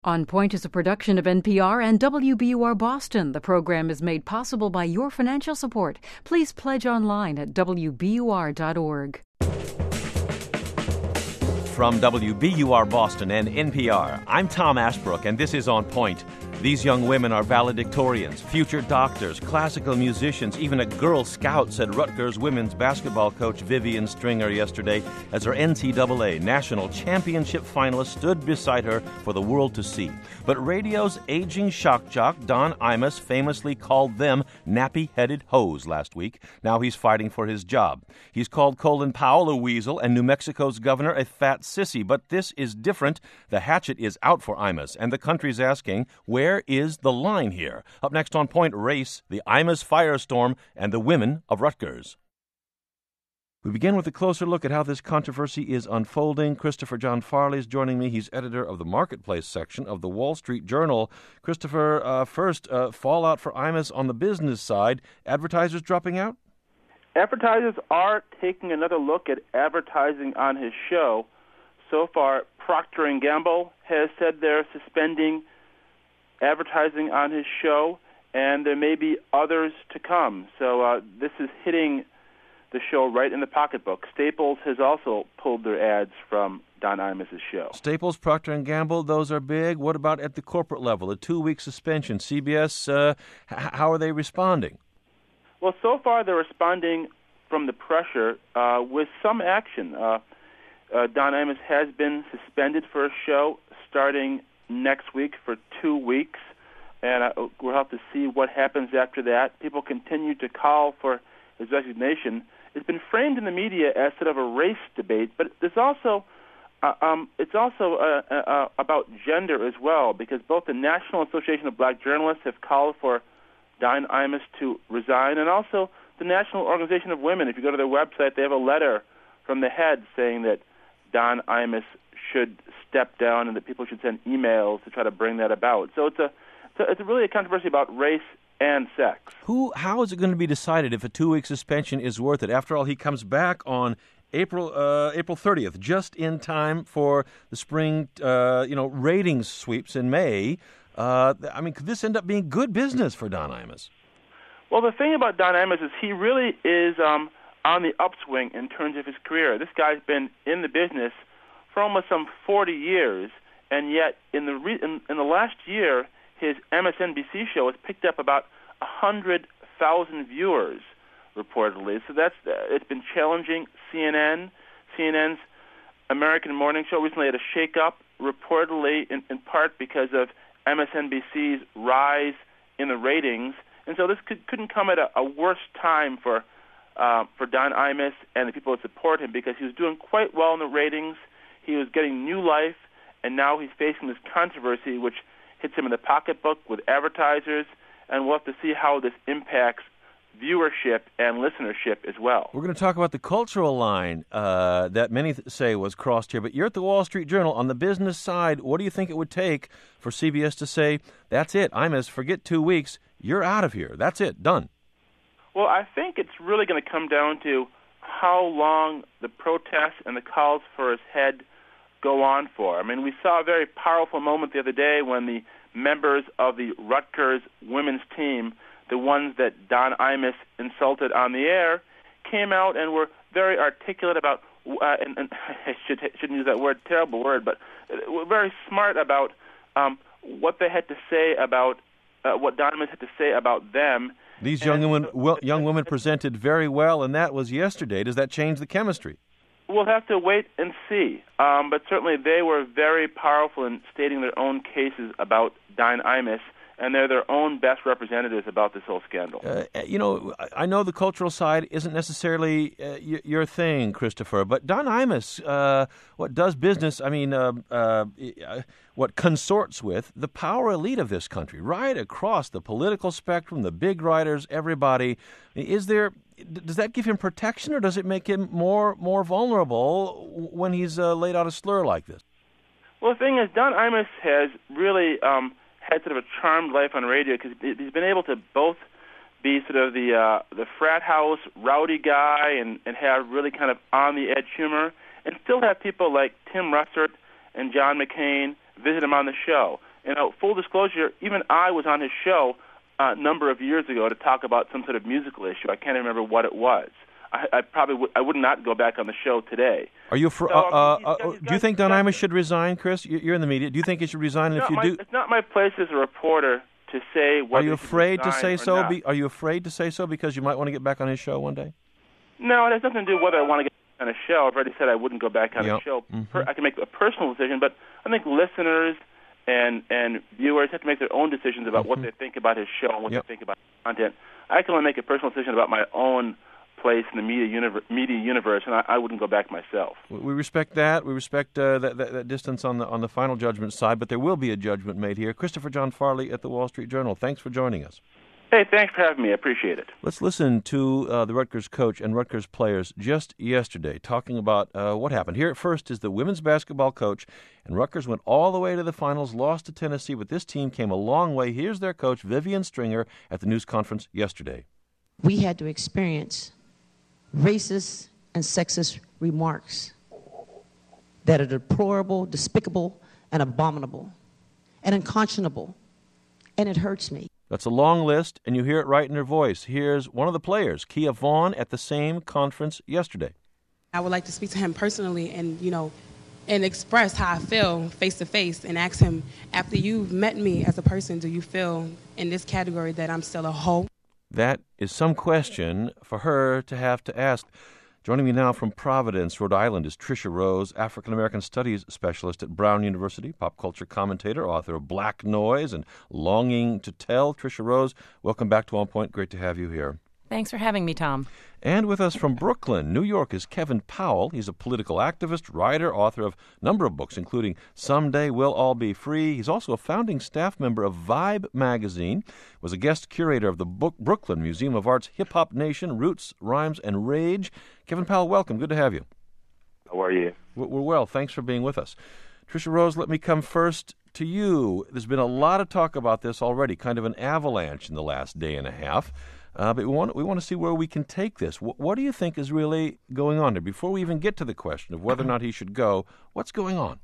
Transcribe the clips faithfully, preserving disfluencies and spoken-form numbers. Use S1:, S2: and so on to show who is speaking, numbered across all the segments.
S1: On Point is a production of N P R and W B U R Boston. The program is made possible by your financial support. Please pledge online at W B U R dot org.
S2: From W B U R Boston and N P R, I'm Tom Ashbrook, and this is On Point. These young women are valedictorians, future doctors, classical musicians, even a Girl Scout, said Rutgers women's basketball coach Vivian Stringer yesterday as her N C double A national championship finalist stood beside her for the world to see. But radio's aging shock jock, Don Imus, famously called them nappy-headed hoes last week. Now he's fighting for his job. He's called Colin Powell a weasel and New Mexico's governor a fat sissy. But this is different. The hatchet is out for Imus, and the country's asking, where Where is the line here? Up next on Point, race, the Imus firestorm, and the women of Rutgers. We begin with a closer look at how this controversy is unfolding. Christopher John Farley is joining me. He's editor of the Marketplace section of the Wall Street Journal. Christopher, uh, first, uh, fallout for Imus on the business side. Advertisers dropping out?
S3: Advertisers are taking another look at advertising on his show. So far, Procter and Gamble has said they're suspending advertising on his show, and there may be others to come. So uh, this is hitting the show right in the pocketbook. Staples has also pulled their ads from Don Imus' show.
S2: Staples, Procter and Gamble, those are big. What about at the corporate level, a two-week suspension? C B S, uh, h- how are they responding?
S3: Well, so far they're responding from the pressure uh, with some action. Uh, uh, Don Imus has been suspended for a show starting next week for two weeks, and uh, we'll have to see what happens after that. People continue to call for his resignation. It's been framed in the media as sort of a race debate, but there's also uh, um, it's also uh, uh, about gender as well, because both the National Association of Black Journalists have called for Don Imus to resign, and also the National Organization of Women. If you go to their website, they have a letter from the head saying that Don Imus should step down and that people should send emails to try to bring that about. So it's a, so it's really a controversy about race and sex.
S2: Who? How is it going to be decided if a two-week suspension is worth it? After all, he comes back on April uh, April thirtieth, just in time for the spring, uh, you know, ratings sweeps in May. Uh, I mean, could this end up being good business for Don Imus?
S3: Well, the thing about Don Imus is he really is um, on the upswing in terms of his career. This guy's been in the business for almost some forty years, and yet in the re- in, in the last year, his M S N B C show has picked up about one hundred thousand viewers, reportedly. So that's uh, it's been challenging C N N. C N N's American Morning Show recently had a shake-up, reportedly in, in part because of M S N B C's rise in the ratings. And so this could, couldn't come at a, a worse time for uh, for Don Imus and the people that support him, because he was doing quite well in the ratings. He was getting new life, and now he's facing this controversy which hits him in the pocketbook with advertisers, and we'll have to see how this impacts viewership and listenership as well.
S2: We're going to talk about the cultural line uh, that many th- say was crossed here, but you're at the Wall Street Journal. On the business side, what do you think it would take for C B S to say, that's it, Imus, forget two weeks, you're out of here, that's it, done?
S3: Well, I think it's really going to come down to how long the protests and the calls for his head go on for. I mean, we saw a very powerful moment the other day when the members of the Rutgers women's team, the ones that Don Imus insulted on the air, came out and were very articulate about, uh, and, and I should, shouldn't use that word, terrible word, but were very smart about um, what they had to say about, uh, what Don Imus had to say about them.
S2: These young women, well, young women presented very well, and that was yesterday. Does that change the chemistry?
S3: We'll have to wait and see. Um, but certainly they were very powerful in stating their own cases about Don Imus, and they're their own best representatives about this whole scandal.
S2: Uh, you know, I know the cultural side isn't necessarily uh, y- your thing, Christopher, but Don Imus, uh, what does business, I mean, uh, uh, what consorts with the power elite of this country, right across the political spectrum, the big writers, everybody. Is there, does that give him protection, or does it make him more more vulnerable when he's uh, laid out a slur like this?
S3: Well, the thing is, Don Imus has really um, had sort of a charmed life on radio, because he's been able to both be sort of the uh, the frat house rowdy guy and, and have really kind of on the edge humor, and still have people like Tim Russert and John McCain visit him on the show. You know, full disclosure, even I was on his show a number of years ago to talk about some sort of musical issue. I can't remember what it was. I, I probably would, I would not go back on the show today.
S2: Are you? Fr-
S3: so, um,
S2: uh,
S3: he's
S2: uh,
S3: got, he's
S2: do you think Don Imus should resign, Chris? You're in the media. Do you think he should resign? And if you
S3: my,
S2: do,
S3: it's not my place as a reporter to say whether
S2: are you afraid to say so?
S3: Not.
S2: Be, are you afraid to say so because you might want to get back on his show one day?
S3: No, it has nothing to do with whether I want to get back on a show. I've already said I wouldn't go back on
S2: yep.
S3: a show.
S2: Mm-hmm.
S3: I can make a personal decision, but I think listeners and and viewers have to make their own decisions about mm-hmm. what they think about his show and what yep. they think about the content. I can only make a personal decision about my own place in the media universe, media universe, and I, I wouldn't go back myself.
S2: We respect that. We respect uh, that, that, that distance on the on the final judgment side, but there will be a judgment made here. Christopher John Farley at the Wall Street Journal. Thanks for joining us.
S3: Hey, thanks for having me. I appreciate it.
S2: Let's listen to uh, the Rutgers coach and Rutgers players just yesterday talking about uh, what happened. Here at first is the women's basketball coach, and Rutgers went all the way to the finals, lost to Tennessee, but this team came a long way. Here's their coach, Vivian Stringer, at the news conference yesterday.
S4: We had to experience racist and sexist remarks that are deplorable, despicable, and abominable, and unconscionable, and it hurts me.
S2: That's a long list, and you hear it right in her voice. Here's one of the players, Kia Vaughn, at the same conference yesterday.
S5: I would like to speak to him personally and, you know, and express how I feel face-to-face and ask him, after you've met me as a person, do you feel in this category that I'm still a hoe?
S2: That is some question for her to have to ask. Joining me now from Providence, Rhode Island, is Tricia Rose, African-American Studies Specialist at Brown University, pop culture commentator, author of Black Noise and Longing to Tell. Tricia Rose, welcome back to On Point. Great to have you here.
S1: Thanks for having me, Tom.
S2: And with us from Brooklyn, New York, is Kevin Powell. He's a political activist, writer, author of a number of books, including Someday We'll All Be Free. He's also a founding staff member of Vibe magazine, was a guest curator of the Book Brooklyn Museum of Art's Hip Hop Nation, Roots, Rhymes, and Rage. Kevin Powell, welcome. Good to have you.
S6: How are you?
S2: We're well. Thanks for being with us. Tricia Rose, let me come first to you. There's been a lot of talk about this already, kind of an avalanche in the last day and a half. Uh, but we want we want to see where we can take this. W- what do you think is really going on there? Before we even get to the question of whether or not he should go, what's going on?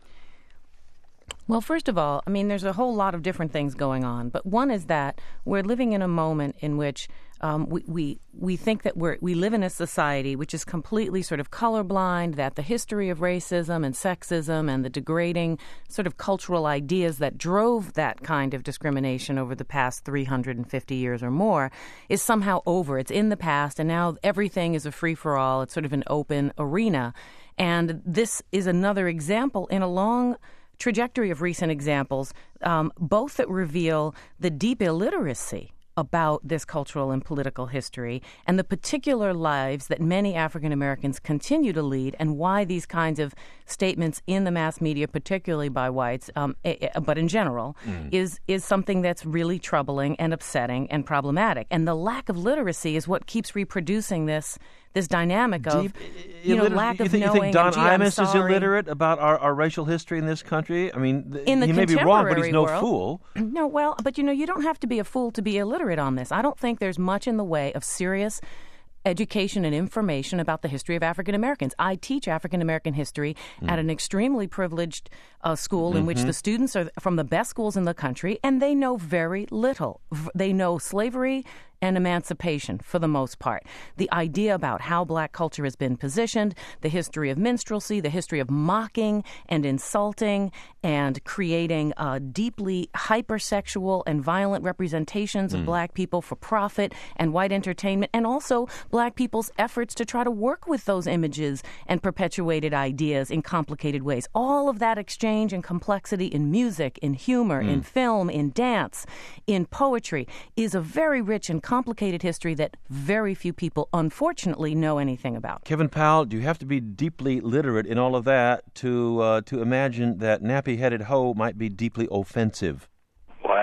S7: Well, first of all, I mean, there's a whole lot of different things going on. But one is that we're living in a moment in which um, we, we we think that we're we live in a society which is completely sort of colorblind, that the history of racism and sexism and the degrading sort of cultural ideas that drove that kind of discrimination over the past three hundred fifty years or more is somehow over. It's in the past, and now everything is a free-for-all. It's sort of an open arena. And this is another example in a long trajectory of recent examples, um, both that reveal the deep illiteracy about this cultural and political history and the particular lives that many African Americans continue to lead, and why these kinds of statements in the mass media, particularly by whites, um, but in general, mm. is is something that's really troubling and upsetting and problematic. And the lack of literacy is what keeps reproducing this this dynamic of,
S2: Deep,
S7: you know,
S2: illiter-
S7: lack
S2: you
S7: of
S2: think,
S7: knowing.
S2: You think Don
S7: and, gee, I'm
S2: Imus is
S7: sorry.
S2: illiterate about our, our racial history in this country? I mean, th-
S7: in the
S2: he may be wrong, but he's no
S7: world,
S2: fool.
S7: No, well, but, you know, you don't have to be a fool to be illiterate on this. I don't think there's much in the way of serious education and information about the history of African Americans. I teach African American history mm. at an extremely privileged uh, school mm-hmm. in which the students are from the best schools in the country, and they know very little. V- they know slavery and emancipation for the most part. The idea about how black culture has been positioned, the history of minstrelsy, the history of mocking and insulting and creating uh, deeply hypersexual and violent representations mm. of black people for profit and white entertainment, and also black people's efforts to try to work with those images and perpetuated ideas in complicated ways. All of that exchange and complexity in music, in humor, mm. in film, in dance, in poetry is a very rich and complicated history that very few people, unfortunately, know anything about.
S2: Kevin Powell, do you have to be deeply literate in all of that to uh, to imagine that nappy-headed hoe might be deeply offensive?
S6: Well,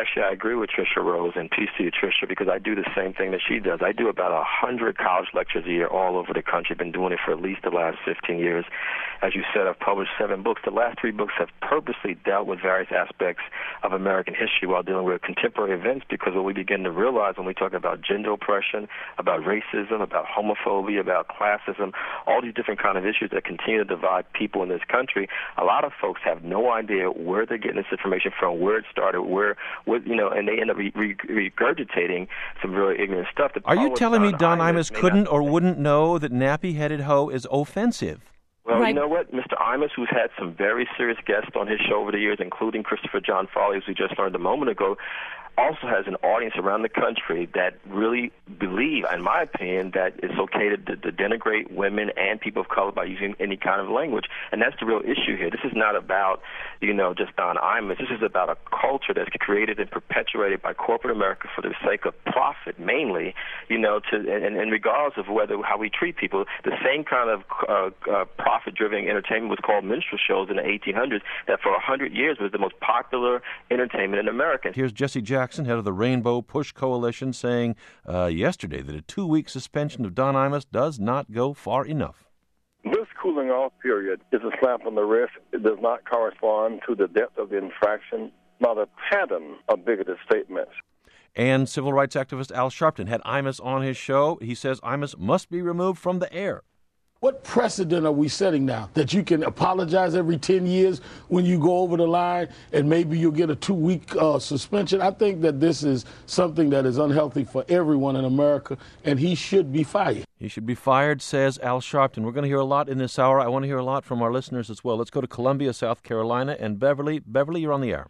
S6: actually, I agree with Tricia Rose, and peace to you, Tricia, because I do the same thing that she does. I do about one hundred college lectures a year all over the country. I've been doing it for at least the last fifteen years. As you said, I've published seven books. The last three books have purposely dealt with various aspects of American history while dealing with contemporary events, because what we begin to realize when we talk about gender oppression, about racism, about homophobia, about classism, all these different kind of issues that continue to divide people in this country, a lot of folks have no idea where they're getting this information from, where it started, where, where you know, and they end up re- re- regurgitating some really ignorant stuff. The
S2: Are you telling me Don
S6: Imus
S2: Imus couldn't or wouldn't know that nappy-headed hoe is offensive?
S6: Well,
S7: right.
S6: You know what? Mister Imus, who's had some very serious guests on his show over the years, including Christopher John Farley, as we just learned a moment ago, also has an audience around the country that really believe, in my opinion, that it's okay to, to, to denigrate women and people of color by using any kind of language. And that's the real issue here. This is not about, you know, just Don Imus. This is about a culture that's created and perpetuated by corporate America for the sake of profit, mainly, you know, to and, and regardless of whether how we treat people. The same kind of uh, uh, profit-driven entertainment was called minstrel shows in the eighteen hundreds that for one hundred years was the most popular entertainment in America.
S2: Here's Jesse Jackson, head of the Rainbow Push Coalition, saying uh, yesterday that a two-week suspension of Don Imus does not go far enough.
S8: This cooling off period is a slap on the wrist. It does not correspond to the depth of the infraction, not a pattern of bigoted statements.
S2: And civil rights activist Al Sharpton had Imus on his show. He says Imus must be removed from the air.
S9: What precedent are we setting now? That you can apologize every ten years when you go over the line and maybe you'll get a two-week uh, suspension? I think that this is something that is unhealthy for everyone in America, and he should be fired.
S2: He should be fired, says Al Sharpton. We're going to hear a lot in this hour. I want to hear a lot from our listeners as well. Let's go to Columbia, South Carolina, and Beverly. Beverly, you're on the air.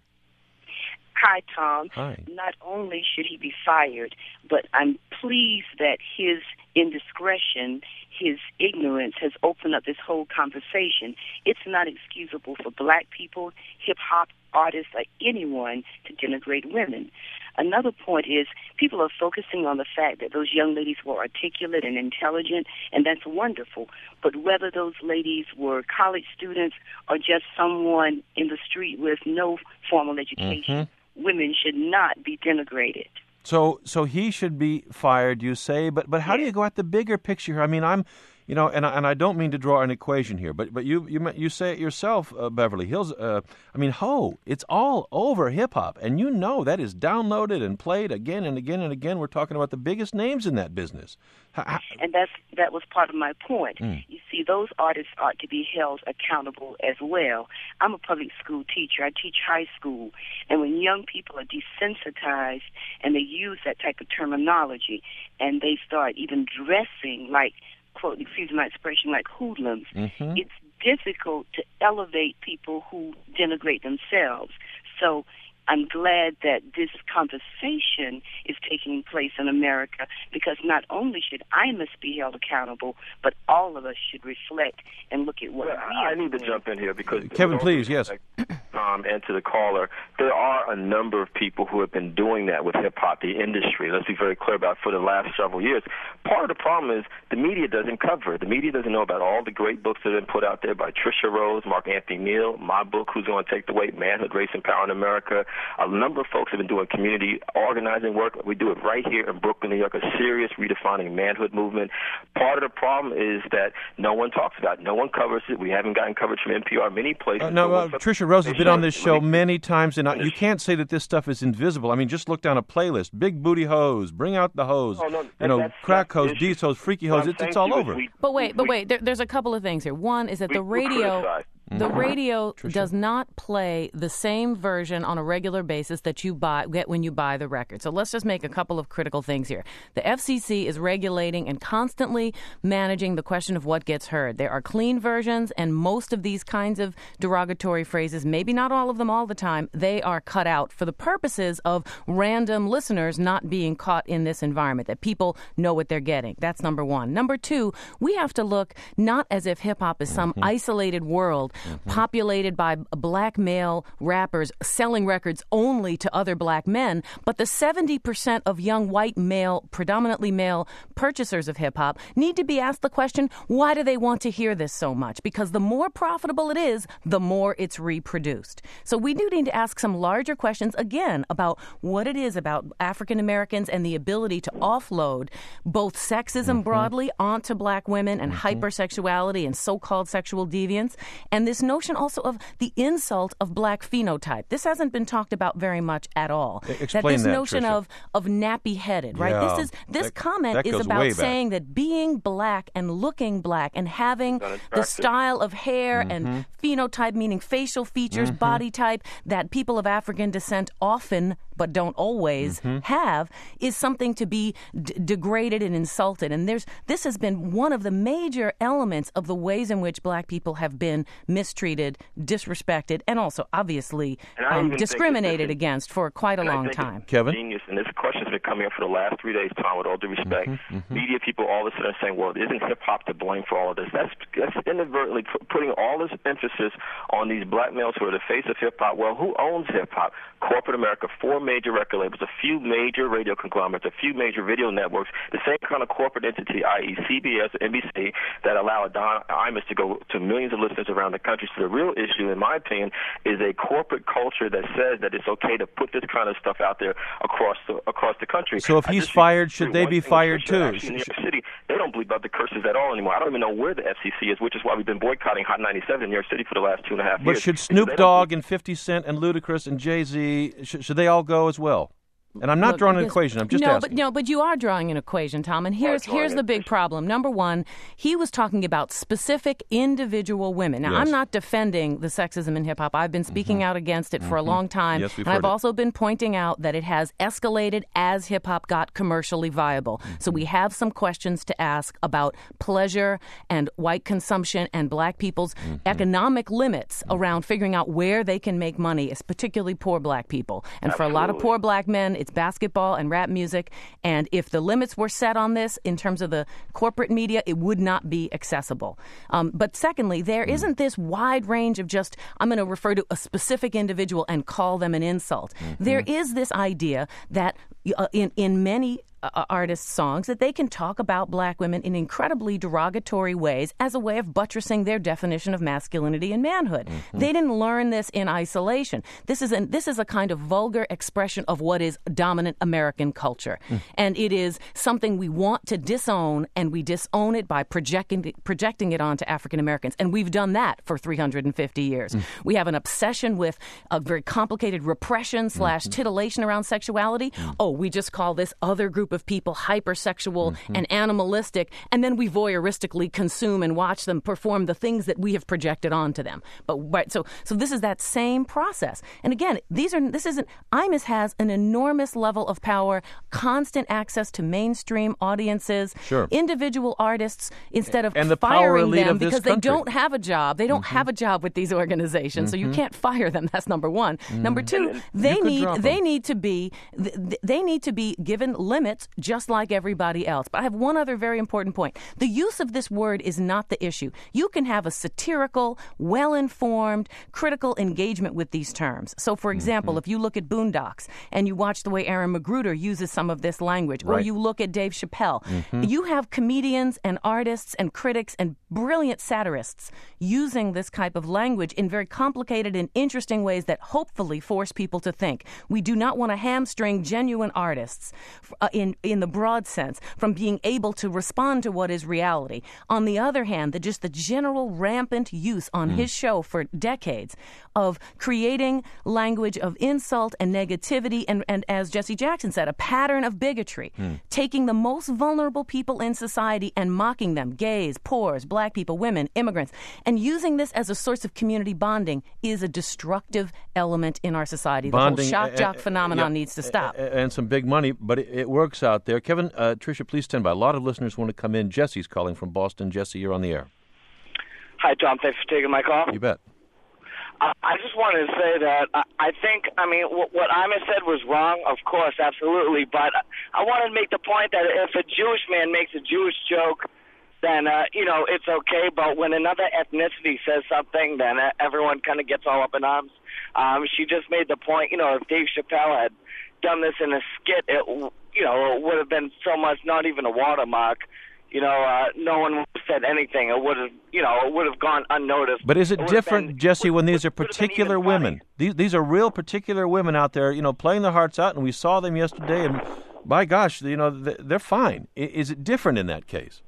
S10: Hi, Tom.
S2: Hi.
S10: Not only should he be fired, but I'm pleased that his indiscretion, his ignorance has opened up this whole conversation. It's not excusable for black people, hip-hop artists, or anyone to denigrate women. Another point is people are focusing on the fact that those young ladies were articulate and intelligent, and that's wonderful. But whether those ladies were college students or just someone in the street with no formal education, mm-hmm. women should not be denigrated.
S2: So, so he should be fired, you say, but but how do you go at the bigger picture here? I mean, I'm, you know, and I, and I don't mean to draw an equation here, but but you you you say it yourself, uh, Beverly Hills. Uh, I mean, ho, it's all over hip hop, and you know that is downloaded and played again and again and again. We're talking about the biggest names in that business. How,
S10: and that's that was part of my point.
S2: Mm.
S10: You see, those artists ought to be held accountable as well. I'm a public school teacher. I teach high school, and when young people are desensitized and they use that type of terminology, and they start even dressing like, quote, excuse my expression, like hoodlums,
S2: mm-hmm.
S10: it's difficult to elevate people who denigrate themselves. So I'm glad that this conversation is taking place in America, because not only should Imus be held accountable, but all of us should reflect and look at what
S6: well,
S10: we
S6: I
S10: are
S6: need
S10: doing.
S6: to jump in here because
S2: Kevin, please, yes.
S6: Um, and to the caller, there are a number of people who have been doing that with hip-hop, the industry. Let's be very clear about it, for the last several years. Part of the problem is the media doesn't cover it. The media doesn't know about all the great books that have been put out there by Tricia Rose, Mark Anthony Neal, my book, Who's Going to Take the Weight, Manhood, Race, and Power in America. A number of folks have been doing community organizing work. We do it right here in Brooklyn, New York, a serious redefining manhood movement. Part of the problem is that no one talks about it. No one covers it. We haven't gotten coverage from N P R many places.
S2: Uh, no, uh, Tricia Rose has been on this show many times, and I, you can't say that this stuff is invisible. I mean, just look down a playlist. Big booty hoes, bring out the hoes,
S6: oh, no,
S2: you
S6: that,
S2: know,
S6: that's,
S2: crack
S6: that's
S2: hoes, D's hoes, freaky hoes. It's, it's all over.
S6: We,
S7: but wait, but
S6: we,
S7: wait, there, there's a couple of things here. One is that
S6: we,
S7: the radio... The radio
S2: Tricia.
S7: does not play the same version on a regular basis that you buy get when you buy the record. So let's just make a couple of critical things here. The F C C is regulating and constantly managing the question of what gets heard. There are clean versions, and most of these kinds of derogatory phrases, maybe not all of them all the time, they are cut out for the purposes of random listeners not being caught in this environment, that people know what they're getting. That's number one. Number two, we have to look not as if hip-hop is some mm-hmm. isolated world mm-hmm. populated by black male rappers selling records only to other black men. But the seventy percent of young white male, predominantly male purchasers of hip-hop need to be asked the question, why do they want to hear this so much? Because the more profitable it is, the more it's reproduced. So we do need to ask some larger questions, again, about what it is about African Americans and the ability to offload both sexism mm-hmm. broadly onto black women and mm-hmm. hypersexuality and so-called sexual deviance, and this notion also of the insult of black phenotype. This hasn't been talked about very much at all.
S2: Explain
S7: that this
S2: that,
S7: notion
S2: Tricia.
S7: of of nappy-headed, right?
S2: Yeah,
S7: this is this
S2: that,
S7: comment
S2: that
S7: is
S2: goes
S7: about
S2: way
S7: saying
S2: back.
S7: that being black and looking black and having the style of hair
S2: mm-hmm.
S7: and phenotype, meaning facial features,
S2: mm-hmm.
S7: body type, that people of African descent often but don't always
S2: mm-hmm.
S7: have, is something to be d- degraded and insulted. And there's this has been one of the major elements of the ways in which black people have been mistreated, disrespected, and also obviously um, discriminated against for quite a long time.
S2: Kevin?
S6: Genius, and this question's been coming up for the last three days, Tom, with all due respect.
S2: Mm-hmm, mm-hmm.
S6: Media people all of a sudden are saying, well, isn't hip-hop to blame for all of this? That's, that's inadvertently p- putting all this emphasis on these black males who are the face of hip-hop. Well, who owns hip-hop? Corporate America, four major record labels, a few major radio conglomerates, a few major video networks, the same kind of corporate entity, that is. C B S, N B C, that allow Don Imus to go to millions of listeners around the country. So the real issue, in my opinion, is a corporate culture that says that it's okay to put this kind of stuff out there across the, across the country.
S2: So if he's fired, should they be fired too?
S6: Actually, in New York City, they don't believe about the curses at all anymore. I don't even know where the F C C is, which is why we've been boycotting Hot ninety-seven in New York City for the last two and a half
S2: but
S6: years.
S2: But should Snoop Dogg and fifty Cent and Ludacris and Jay-Z, should, should they all go as well? And I'm not
S7: Look,
S2: drawing an
S7: this,
S2: equation. I'm just
S7: no,
S2: asking.
S7: But, no, but you are drawing an equation, Tom. And here's here's the big problem. Number one, he was talking about specific individual women. Now,
S2: yes.
S7: I'm not defending the sexism in hip-hop. I've been speaking
S2: mm-hmm.
S7: out against it
S2: mm-hmm.
S7: for a long time.
S2: Yes, we've
S7: and
S2: heard
S7: I've
S2: it.
S7: also been pointing out that it has escalated as hip-hop got commercially viable. Mm-hmm. So we have some questions to ask about pleasure and white consumption and black people's mm-hmm. economic limits mm-hmm. around figuring out where they can make money, as particularly poor black people. And
S6: Absolutely.
S7: for a lot of poor black men, it's basketball and rap music, and if the limits were set on this in terms of the corporate media, it would not be accessible. Um, but secondly, there mm. isn't this wide range of just, I'm going to refer to a specific individual and call them an insult. Mm-hmm. There is this idea that uh, in, in many Uh, artists' songs that they can talk about black women in incredibly derogatory ways as a way of buttressing their definition of masculinity and manhood. Mm-hmm. They didn't learn this in isolation. This is an, this is a kind of vulgar expression of what is dominant American culture. Mm. And it is something we want to disown, and we disown it by projecting projecting it onto African Americans. And we've done that for three hundred fifty years. Mm. We have an obsession with a very complicated repression slash titillation around sexuality. Mm. Oh, we just call this other group of people hypersexual mm-hmm. and animalistic, and then we voyeuristically consume and watch them perform the things that we have projected onto them. But right, so so this is that same process. And again, these are this isn't Imus has an enormous level of power, constant access to mainstream audiences,
S2: sure.
S7: individual artists, instead of
S2: and the
S7: firing them
S2: of
S7: because
S2: country.
S7: they don't have a job. They don't
S2: mm-hmm.
S7: have a job with these organizations, mm-hmm. so you can't fire them. That's number one.
S2: Mm-hmm.
S7: Number two,
S2: And
S7: they need
S2: they
S7: them. need to be they need to be given limits just like everybody else. But I have one other very important point. The use of this word is not the issue. You can have a satirical, well-informed, critical engagement with these terms. So, for example, mm-hmm. if you look at Boondocks and you watch the way Aaron McGruder uses some of this language,
S2: right.
S7: or you look at Dave Chappelle,
S2: mm-hmm.
S7: you have comedians and artists and critics and brilliant satirists using this type of language in very complicated and interesting ways that hopefully force people to think. We do not want to hamstring genuine artists uh, in, in the broad sense from being able to respond to what is reality. On the other hand, the just the general rampant use on mm. his show for decades of creating language of insult and negativity and, and as Jesse Jackson said, a pattern of bigotry, mm. taking the most vulnerable people in society and mocking them, gays, poors, black people, women, immigrants, and using this as a source of community bonding is a destructive element in our society.
S2: Bonding,
S7: the whole shock jock
S2: uh,
S7: phenomenon
S2: yeah,
S7: needs to stop.
S2: And some big money, but it, it works out there. Kevin, uh, Tricia, please stand by. A lot of listeners want to come in. Jesse's calling from Boston. Jesse, you're on the air.
S11: Hi, Tom. Thanks for taking my call.
S2: You bet.
S11: I, I just wanted to say that I, I think, I mean, what, what Imus said was wrong, of course, absolutely. But I wanted to make the point that if a Jewish man makes a Jewish joke, then, uh, you know, it's okay. But when another ethnicity says something, then uh, everyone kind of gets all up in arms. Um, she just made the point, you know, if Dave Chappelle had done this in a skit, it, you know, it would have been so much, not even a watermark. You know, uh, no one would have said anything. It would have, you know, it would have gone unnoticed.
S2: But is it,
S11: it
S2: different,
S11: been,
S2: Jesse,
S11: would,
S2: when these are
S11: would
S2: particular women? These these are real particular women out there, you know, playing their hearts out, and we saw them yesterday, and by gosh, you know, they're fine. Is it different in that case?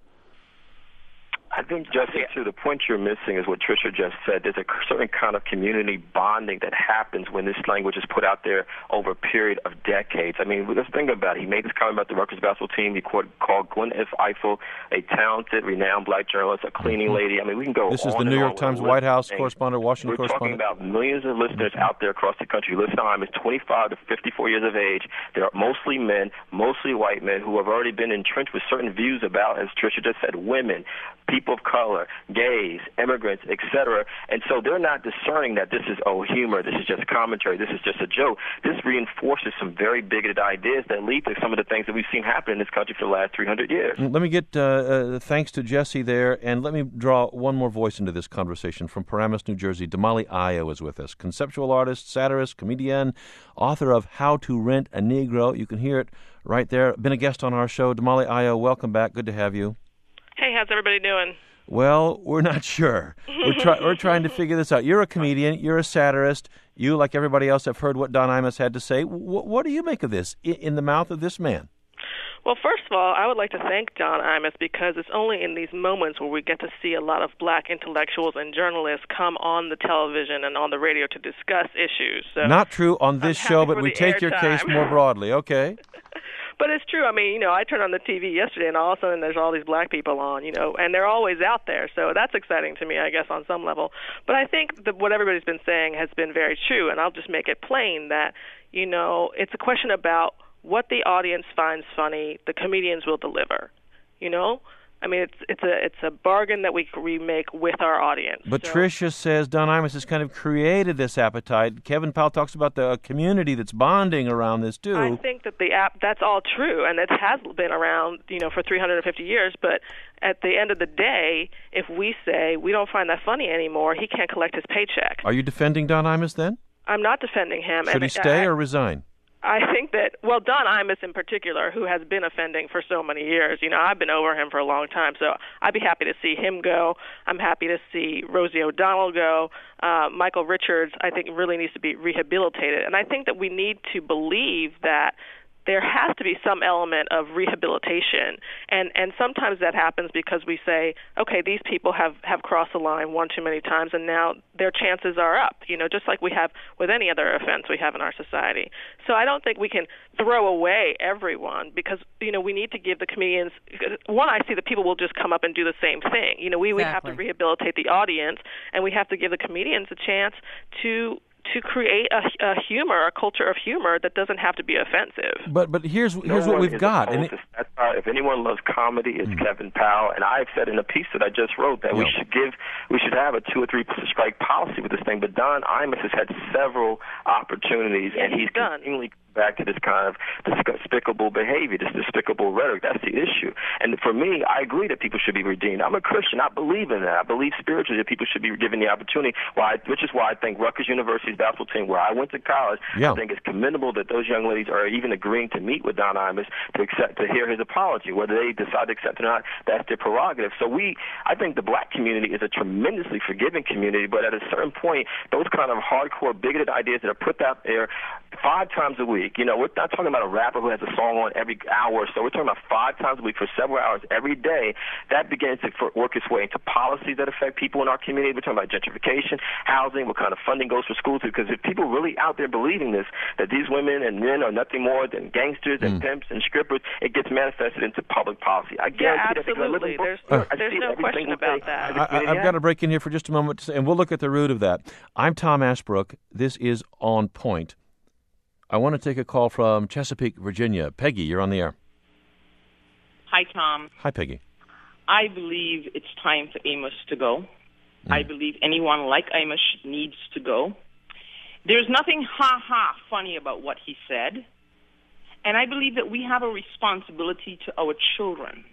S6: I think, Jesse, too, the point you're missing is what Tricia just said. There's a certain kind of community bonding that happens when this language is put out there over a period of decades. I mean, let's think about it. He made this comment about the Rutgers basketball team. He called Gwen F. Eiffel a talented, renowned black journalist, a cleaning mm-hmm. lady. I mean, we can go
S2: This
S6: on
S2: is the
S6: and
S2: New
S6: on
S2: York Times White House thing. correspondent, Washington
S6: We're
S2: correspondent.
S6: We're talking about millions of listeners mm-hmm. out there across the country. Listen, I'm is twenty-five to fifty-four years of age. They're mostly men, mostly white men who have already been entrenched with certain views about, as Tricia just said, women, people of color, gays, immigrants, et cetera. And so they're not discerning that this is, oh, humor, this is just commentary, this is just a joke. This reinforces some very bigoted ideas that lead to some of the things that we've seen happen in this country for the last three hundred years.
S2: Let me get, uh, uh, thanks to Jesse there, and let me draw one more voice into this conversation from Paramus, New Jersey. Damali Aya is with us, conceptual artist, satirist, comedian, author of How to Rent a Negro. You can hear it right there. Been a guest on our show. Damali Aya, welcome back. Good to have you.
S12: Hey, how's everybody doing?
S2: Well, we're not sure. We're, try- we're trying to figure this out. You're a comedian. You're a satirist. You, like everybody else, have heard what Don Imus had to say. W- what do you make of this in, in the mouth of this man?
S12: Well, first of all, I would like to thank Don Imus because it's only in these moments where we get to see a lot of black intellectuals and journalists come on the television and on the radio to discuss issues. So
S2: not true on this
S12: I'm
S2: show, but we
S12: the
S2: take your
S12: airtime.
S2: case more broadly. Okay.
S12: But it's true. I mean, you know, I turned on the T V yesterday, and all of a sudden there's all these black people on, you know, and they're always out there. So that's exciting to me, I guess, on some level. But I think that what everybody's been saying has been very true, and I'll just make it plain that, you know, it's a question about what the audience finds funny, the comedians will deliver, you know? I mean, it's it's a it's a bargain that we we make with our audience.
S2: But
S12: so.
S2: Tricia says Don Imus has kind of created this appetite. Kevin Powell talks about the community that's bonding around this too.
S12: I think that the app that's all true, and it has been around, you know, for three hundred fifty years. But at the end of the day, if we say we don't find that funny anymore, he can't collect his paycheck.
S2: Are you defending Don Imus then?
S12: I'm not defending him.
S2: Should
S12: and
S2: he stay
S12: I,
S2: or resign?
S12: I think that, well, Don Imus in particular, who has been offending for so many years, you know, I've been over him for a long time, so I'd be happy to see him go. I'm happy to see Rosie O'Donnell go. Uh, Michael Richards, I think, really needs to be rehabilitated. And I think that we need to believe that there has to be some element of rehabilitation. And and sometimes that happens because we say, okay, these people have, have crossed the line one too many times, and now their chances are up, you know, just like we have with any other offense we have in our society. So I don't think we can throw away everyone because, you know, we need to give the comedians, one, I see that people will just come up and do the same thing. You know, we,
S7: exactly.
S12: we have to rehabilitate the audience, and we have to give the comedians a chance to to create a, a humor, a culture of humor that doesn't have to be offensive.
S2: But but here's here's
S6: no
S2: what we've got.
S6: And it, uh, if anyone loves comedy, it's mm. Kevin Powell. And I've said in a piece that I just wrote that yeah. we should give, we should have a two or three strike policy with this thing. But Don Imus has had several opportunities,
S12: yeah,
S6: and he's,
S12: he's done.
S6: continually back to this kind of despicable behavior, this despicable rhetoric. That's the issue. And for me, I agree that people should be redeemed. I'm a Christian. I believe in that. I believe spiritually that people should be given the opportunity, why, which is why I think Rutgers University's basketball team, where I went to college, yeah. I think it's commendable that those young ladies are even agreeing to meet with Don Imus to accept, to hear his apology. Whether they decide to accept it or not, that's their prerogative. So we, I think the black community is a tremendously forgiving community, but at a certain point, those kind of hardcore, bigoted ideas that are put out there five times a week. You know, we're not talking about a rapper who has a song on every hour or so. We're talking about five times a week for several hours every day. That begins to work its way into policies that affect people in our community. We're talking about gentrification, housing, what kind of funding goes for schools. Because if people really out there believing this, that these women and men are nothing more than gangsters and mm. pimps and strippers, it gets manifested into public policy. I
S12: yeah, absolutely. There's, uh, there's no question about that.
S2: I, I've got to break in here for just a moment, and we'll look at the root of that. I'm Tom Ashbrook. This is On Point. I want to take a call from Chesapeake, Virginia. Peggy, you're on the air.
S13: Hi, Tom.
S2: Hi, Peggy.
S13: I believe it's time for Amos to go. Mm. I believe anyone like Amos needs to go. There's nothing ha-ha funny about what he said. And I believe that we have a responsibility to our children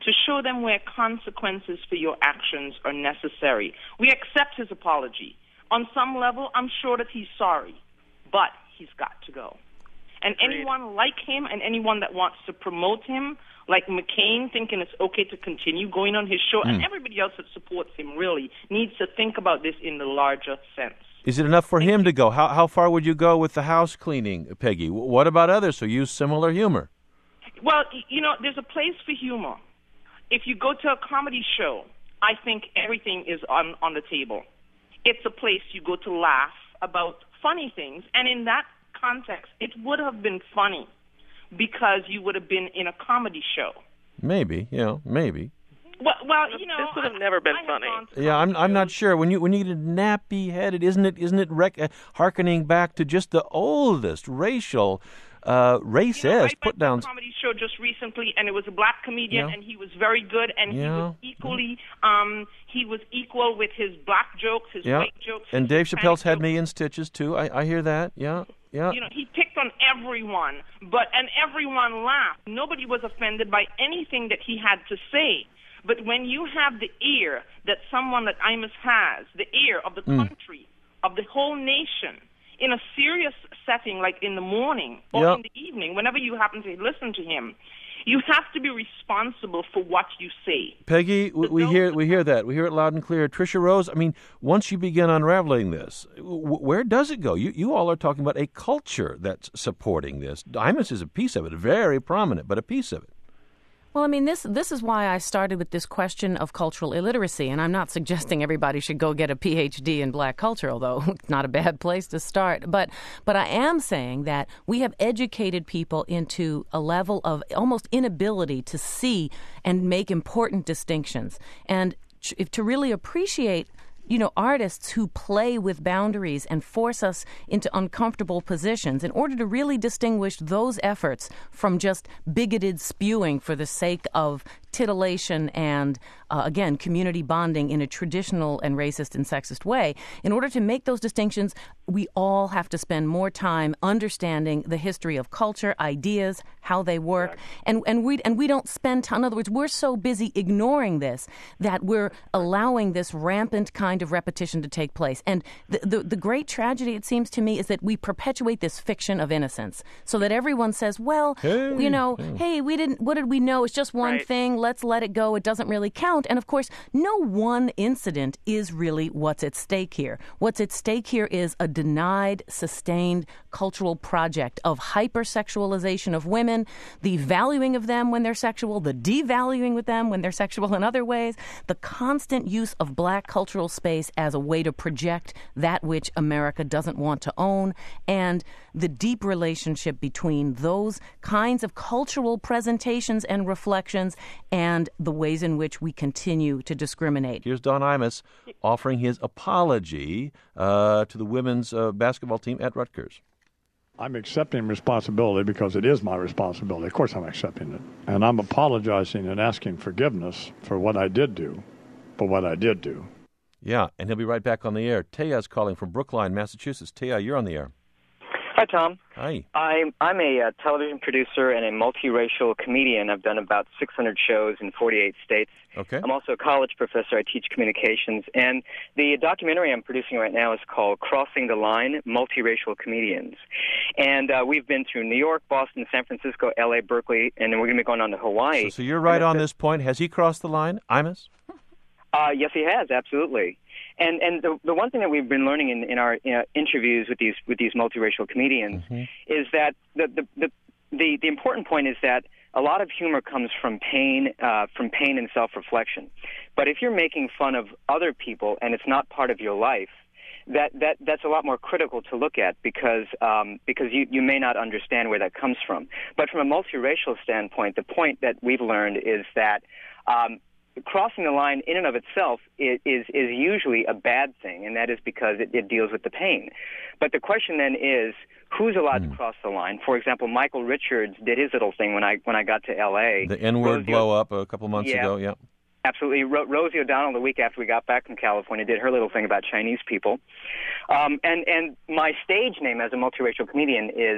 S13: to show them where consequences for your actions are necessary. We accept his apology. On some level, I'm sure that he's sorry, but he's got to go. And
S12: Agreed.
S13: anyone like him and anyone that wants to promote him, like McCain, thinking it's okay to continue going on his show, mm. and everybody else that supports him really needs to think about this in the larger sense.
S2: Is it enough for him to go? How how far would you go with the house cleaning, Peggy? What about others who use similar humor?
S13: Well, you know, there's a place for humor. If you go to a comedy show, I think everything is on, on the table. It's a place you go to laugh about funny things, and in that context, it would have been funny because you would have been in a comedy show.
S2: Maybe, you know, maybe.
S13: Well, well you know,
S12: this would have never been funny.
S2: Yeah, I'm I'm not sure. When you when you get nappy headed, isn't it isn't it rec- uh, hearkening back to just the oldest racial uh, racist
S13: you know, I
S2: put down?
S13: I went to a comedy show just recently, and it was a black comedian,
S2: yeah.
S13: and he was very good, and
S2: yeah.
S13: he was equally um he was equal with his black jokes, his
S2: yeah.
S13: white jokes,
S2: and Dave Chappelle's had
S13: jokes.
S2: me in stitches too. I, I hear that. Yeah. Yeah.
S13: You know, he picked on everyone, but and everyone laughed. Nobody was offended by anything that he had to say. But when you have the ear that someone like Imus has, the ear of the
S2: mm.
S13: country, of the whole nation, in a serious setting like in the morning or
S2: yep.
S13: in the evening, whenever you happen to listen to him, you have to be responsible for what you say.
S2: Peggy, we, we hear we hear that. We hear it loud and clear. Tricia Rose, I mean, once you begin unraveling this, w- where does it go? You you all are talking about a culture that's supporting this. Imus is a piece of it, very prominent, but a piece of it.
S7: Well, I mean, this this is why I started with this question of cultural illiteracy, and I'm not suggesting everybody should go get a P H D in black culture, although it's not a bad place to start. But but I am saying that we have educated people into a level of almost inability to see and make important distinctions, and if to really appreciate, you know, artists who play with boundaries and force us into uncomfortable positions in order to really distinguish those efforts from just bigoted spewing for the sake of titillation and, uh, again, community bonding in a traditional and racist and sexist way. In order to make those distinctions, we all have to spend more time understanding the history of culture, ideas, how they work, right. and and we and we don't spend time. In other words, we're so busy ignoring this that we're allowing this rampant kind of repetition to take place. And the the, the great tragedy, it seems to me, is that we perpetuate this fiction of innocence, so that everyone says, "Well,
S2: hey,
S7: you know,
S2: hey.
S7: hey, we didn't. What did we know? It's just one
S12: right.
S7: thing. Let's let it go. It doesn't really count." And of course, no one incident is really what's at stake here. What's at stake here is a denied, sustained cultural project of hypersexualization of women, the valuing of them when they're sexual, the devaluing with them when they're sexual in other ways, the constant use of black cultural space as a way to project that which America doesn't want to own, and the deep relationship between those kinds of cultural presentations and reflections and the ways in which we continue to discriminate.
S2: Here's Don Imus offering his apology uh, to the women's uh, basketball team at Rutgers.
S14: I'm accepting responsibility because it is my responsibility. Of course I'm accepting it. And I'm apologizing and asking forgiveness for what I did do, for what I did do.
S2: Yeah, and he'll be right back on the air. Taya's calling from Brookline, Massachusetts. Taya, you're on the air.
S15: Hi, Tom.
S2: Hi.
S15: I'm, I'm a uh, television producer and a multiracial comedian. I've done about six hundred shows in forty-eight states.
S2: Okay.
S15: I'm also a college professor. I teach communications. And the documentary I'm producing right now is called Crossing the Line, Multiracial Comedians. And uh, we've been through New York, Boston, San Francisco, L A, Berkeley, and then we're going to be going on to Hawaii.
S2: So, so you're right on this point. Has he crossed the line, Imus?
S15: Uh, yes, he has, absolutely. And and the the one thing that we've been learning in, in our you know, interviews with these with these multiracial comedians
S2: mm-hmm.
S15: is that the the, the the the important point is that a lot of humor comes from pain, uh, from pain and self-reflection. But if you're making fun of other people and it's not part of your life, that that that's a lot more critical to look at because um, because you you may not understand where that comes from. But from a multiracial standpoint, the point that we've learned is that. Um, Crossing the line in and of itself is, is, is usually a bad thing, and that is because it, it deals with the pain. But the question then is, who's allowed mm. to cross the line? For example, Michael Richards did his little thing when I when I got to L A.
S2: The N-word blow up a couple months
S15: yeah,
S2: ago, yeah.
S15: Absolutely. Ro- Rosie O'Donnell, the week after we got back from California, did her little thing about Chinese people. Um, and, and my stage name as a multiracial comedian is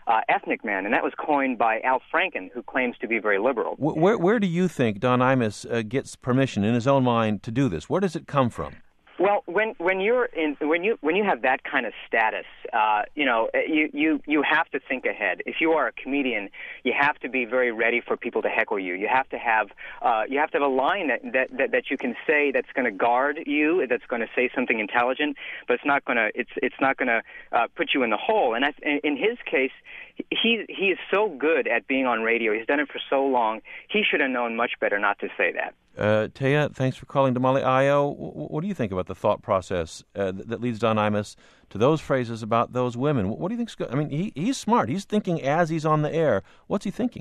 S15: uh, ethnic man, and that was coined by Al Franken, who claims to be very liberal.
S2: Where, where do you think Don Imus uh, gets permission in his own mind to do this? Where does it come from?
S15: Well, when when you're in when you when you have that kind of status, uh, you know, you, you you have to think ahead. If you are a comedian, you have to be very ready for people to heckle you. You have to have uh, you have to have a line that that, that, that you can say that's going to guard you, that's going to say something intelligent, but it's not going to it's it's not going to uh, put you in the hole. And I, in his case, he he is so good at being on radio. He's done it for so long. He should have known much better not to say that.
S2: Uh, Taya, thanks for calling Damali Io. What do you think about the thought process uh, that leads Don Imus to those phrases about those women? What do you think's good? I mean, he, he's smart. He's thinking as he's on the air. What's he thinking?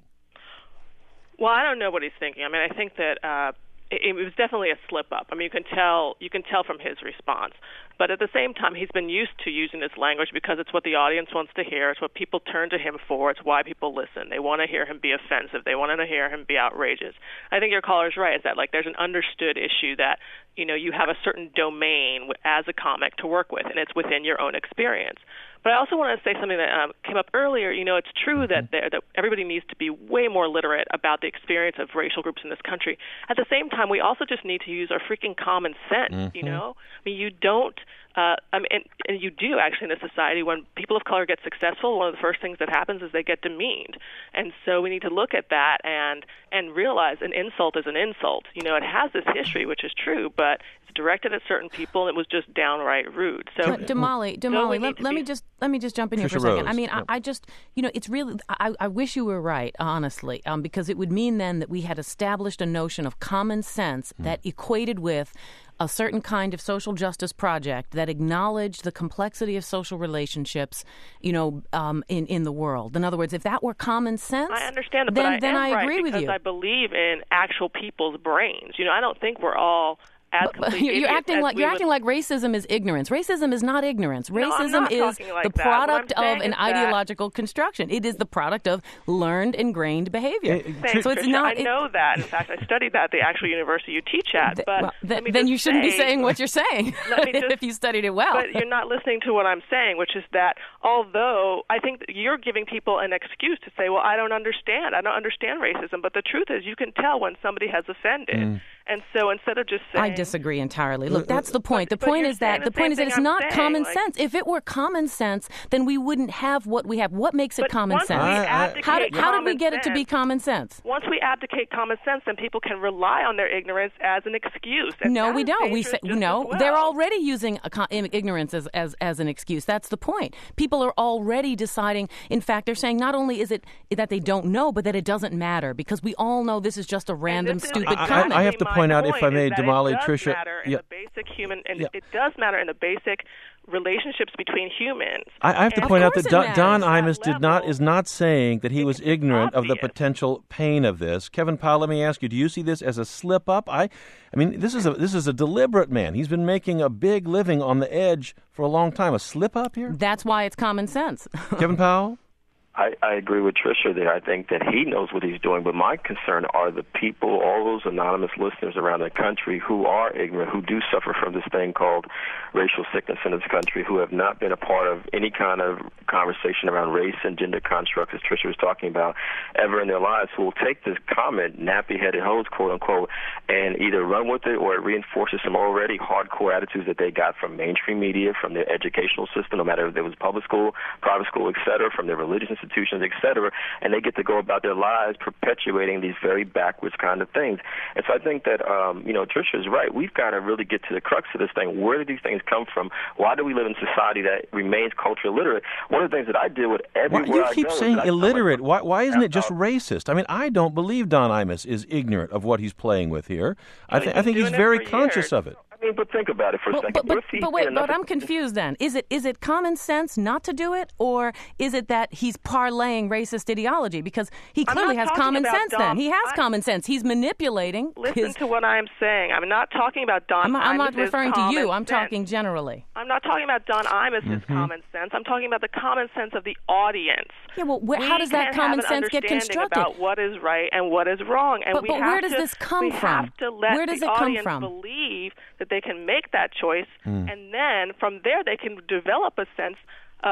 S12: Well, I don't know what he's thinking. I mean, I think that uh, it, it was definitely a slip up. I mean, you can tell you can tell from his response. But at the same time, he's been used to using this language because it's what the audience wants to hear. It's what people turn to him for. It's why people listen. They want to hear him be offensive. They want to hear him be outrageous. I think your caller's right, is that like there's an understood issue that, you know, you have a certain domain as a comic to work with, and it's within your own experience. But I also want to say something that um, came up earlier. You know, it's true that, there, that everybody needs to be way more literate about the experience of racial groups in this country. At the same time, we also just need to use our freaking common sense, mm-hmm. you know? I mean, you don't... Uh, I mean, and, and you do actually in a society when people of color get successful. One of the first things that happens is they get demeaned, and so we need to look at that and and realize an insult is an insult. You know, it has this history, which is true, but it's directed at certain people, and it was just downright rude. So,
S7: uh, Damali, Damali, let, let me just let me just jump in here
S2: Trisha
S7: for a second.
S2: Rose.
S7: I mean,
S2: yeah.
S7: I, I just, you know, it's really. I, I wish you were right, honestly, um, because it would mean then that we had established a notion of common sense mm. that equated with a certain kind of social justice project that acknowledged the complexity of social relationships, you know, um, in in the world. In other words, if that were common sense,
S12: I understand it,
S7: then,
S12: but I
S7: then
S12: am
S7: I
S12: right
S7: agree with
S12: because
S7: you.
S12: I believe in actual people's brains. You know, I don't think we're all as
S7: But, but
S12: complete
S7: you're
S12: idiots
S7: acting
S12: as
S7: like
S12: we
S7: you're
S12: would-
S7: acting like racism is ignorance. Racism is not ignorance.
S12: No, I'm
S7: Racism
S12: not
S7: is
S12: talking like
S7: the
S12: that. What I'm
S7: product of
S12: saying
S7: an
S12: is that-
S7: ideological construction. It is the product of learned, ingrained behavior.
S12: Thanks,
S7: so it's
S12: Tricia.
S7: not.
S12: I
S7: it-
S12: know that. In fact, I studied that at the actual university you teach at. But
S7: well, th-
S12: let me
S7: then
S12: just
S7: you shouldn't
S12: say,
S7: be saying what you're saying
S12: Let me just-
S7: if you studied it well.
S12: But you're not listening to what I'm saying, which is that although I think that you're giving people an excuse to say, well, I don't understand. I don't understand racism. But the truth is you can tell when somebody has offended.
S2: Mm.
S12: And so instead of just saying...
S7: I disagree entirely. Look, that's the point.
S12: But-
S7: the
S12: but
S7: point
S12: you're
S7: is that
S12: saying
S7: the
S12: the
S7: point
S12: same
S7: is that
S12: thing
S7: it's
S12: I'm
S7: not
S12: saying,
S7: common
S12: like-
S7: sense. If it were common sense, then we wouldn't have what we have. What makes it
S12: But
S7: common
S12: once
S7: sense?
S12: we
S2: I- I-
S12: abdicate
S7: how did, how did we
S12: common
S7: get it to be
S12: sense-
S7: common sense?
S12: Once we abdicate common sense, then people can rely on their ignorance as an excuse. And
S7: No,
S12: that
S7: we
S12: is
S7: don't. We
S12: dangerous
S7: say
S12: just
S7: no.
S12: as well.
S7: They're already using a con- ignorance as, as as an excuse. That's the point. People are already deciding. In fact, they're saying not only is it that they don't know, but that it doesn't matter because we all know this is just a random,
S12: this is
S7: stupid
S2: I-
S7: comment.
S2: I have to
S12: My
S2: point out, if I
S12: point
S2: may,
S12: is that
S2: Damali,
S12: it does
S2: Tricia-
S12: matter in
S2: yeah.
S12: the basic human, and
S2: Yeah.
S12: it does matter in the basic relationships between humans.
S2: I, I have to
S12: And
S2: point out
S7: course
S2: that
S7: it
S2: Don,
S7: matters.
S2: Don
S12: That
S2: Imus did not
S12: level,
S2: is not saying that he was ignorant of the
S12: obvious.
S2: potential pain of this. Kevin Powell, let me ask you: do you see this as a slip up? I, I mean, this is a this is a deliberate man. He's been making a big living on the edge for a long time. A slip up here,
S7: That's why it's common sense.
S2: Kevin Powell.
S6: I, I agree with Tricia there. I think that he knows what he's doing, but my concern are the people, all those anonymous listeners around the country who are ignorant, who do suffer from this thing called racial sickness in this country, who have not been a part of any kind of conversation around race and gender constructs, as Tricia was talking about, ever in their lives, who will take this comment, nappy-headed hoes, quote-unquote, and either run with it or it reinforces some already hardcore attitudes that they got from mainstream media, from their educational system, no matter if it was public school, private school, et cetera, from their religious institutions, institutions, et cetera, and they get to go about their lives perpetuating these very backwards kind of things. And so I think that, um, you know, Tricia is right. We've got to really get to the crux of this thing. Where do these things come from? Why do we live in a society that remains culturally illiterate? One of the things that I deal with everywhere
S2: Why, you
S6: I
S2: keep
S6: go is
S2: saying
S6: that I-
S2: illiterate. Why, why isn't it just racist? I mean, I don't believe Don Imus is ignorant of what he's playing with here. I, th- I think he's
S6: doing it
S2: very
S6: for
S2: conscious
S6: years.
S2: of it.
S6: I mean, but think about it for a
S7: But,
S6: second.
S7: but,
S6: What
S7: but,
S6: if he
S7: but
S6: did
S7: wait,
S6: enough-
S7: but I'm confused then. Is it is it common sense not to do it, or is it that he's parlaying racist ideology? Because he
S12: I'm
S7: clearly
S12: not
S7: has
S12: talking
S7: common
S12: about
S7: sense
S12: Don-
S7: then. He has
S12: I-
S7: common sense. He's manipulating
S12: Listen
S7: his...
S12: to what I'm saying. I'm not talking about Don
S7: I'm, not- I'm not
S12: Imus's
S7: referring to you.
S12: common
S7: I'm
S12: sense.
S7: talking generally.
S12: I'm not talking about Don Imus's
S7: Mhm.
S12: common sense. I'm talking about the common sense of the audience.
S7: Yeah, well, wh- how
S12: We
S7: does that
S12: can
S7: common
S12: have an
S7: sense get
S12: understanding
S7: constructed?
S12: about what is right and what is wrong, and
S7: But-
S12: we
S7: but
S12: have
S7: where does
S12: to,
S7: this come
S12: we
S7: from?
S12: have to let
S7: Where does
S12: the
S7: it come
S12: audience
S7: from?
S12: believe that they can make that choice,
S2: Mm.
S12: and then from there they can develop a sense of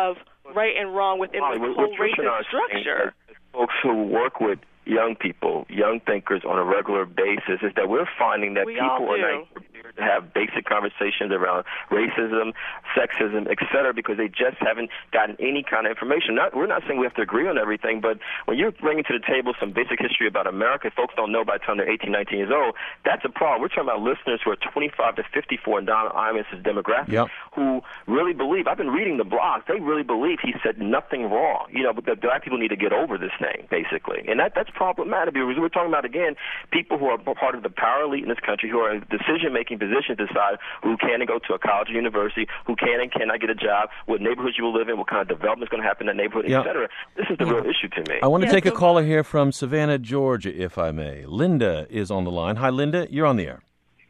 S12: right and wrong within
S6: Molly,
S12: the
S6: what,
S12: whole
S6: what Trish and I
S12: racist
S6: are saying
S12: structure.
S6: as folks who work with young people, young thinkers on a regular basis, is that we're finding that
S12: We
S6: people
S12: all
S6: are
S12: do.
S6: not prepared to have basic conversations around racism, sexism, et cetera, because they just haven't gotten any kind of information. Not, we're not saying we have to agree on everything, but when you're bringing to the table some basic history about America, folks don't know by the time they're eighteen, nineteen years old, that's a problem. We're talking about listeners who are twenty-five to fifty-four in Don Imus's demographic,
S2: Yep.
S6: who really believe, I've been reading the blogs, they really believe he said nothing wrong. You know, but the black people need to get over this thing, basically. And that that's problematic because we're talking about, again, people who are part of the power elite in this country who are in decision-making positions to decide who can and go to a college or university, who can and cannot get a job, what neighborhoods you will live in, what kind of development is going to happen in that neighborhood,
S2: Yeah.
S6: et cetera. This is the real issue to me.
S2: I want to
S12: Yeah,
S2: take a
S12: so-
S2: caller here from Savannah, Georgia, if I may. Linda is on the line. Hi, Linda. You're on the air.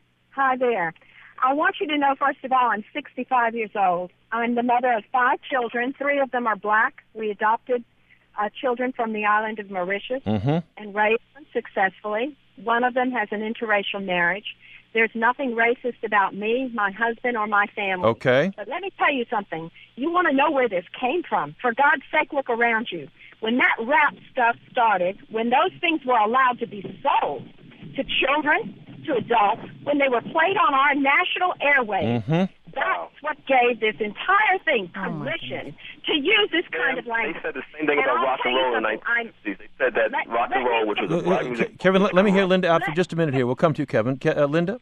S16: Hi there. I want you to know, first of all, I'm sixty-five years old. I'm the mother of five children. Three of them are black. We adopted uh, children from the island of Mauritius
S2: Mm-hmm.
S16: and raised them successfully. One of them has an interracial marriage. There's nothing racist about me, my husband, or my family.
S2: Okay.
S16: But let me tell you something. You want to know where this came from. For God's sake, look around you. When that rap stuff started, when those things were allowed to be sold to children, to adults, when they were played on our national airwaves,
S2: Mm-hmm.
S16: that's what gave this entire thing permission to use this kind of language.
S6: They said the same thing
S16: And
S6: about
S16: I'll
S6: rock and
S16: tell you
S6: roll in the
S16: something,
S6: nineteen sixties. They said that
S16: Let-
S6: rock and
S16: let
S6: roll,
S16: me-
S6: which was
S2: Uh,
S6: a black
S2: uh,
S6: music.
S2: Kevin, let, let me hear Linda out for just a minute here. We'll come to you, Kevin. Ke- uh, Linda?